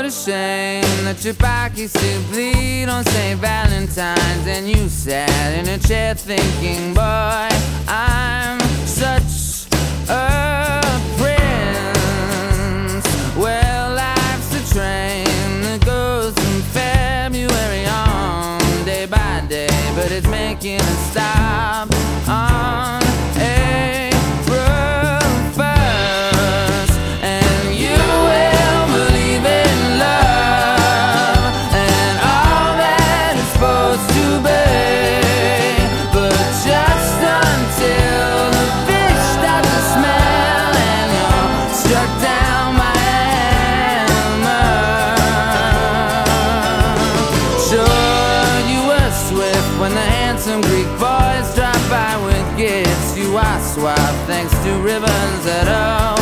ashamed that your pockets still bleed on St. Valentine's, and you sat in a chair thinking, boy, I'm such a prince. Well, life's a train that goes from February on, day by day, but it's making a stop on April 1st. And you will believe in love and all that it's supposed to be, but just until the fish start to smell and you're struck down by hammer. Sure, you were swift when the handsome Greek boys dropped by with gifts. You are suave thanks to ribbons that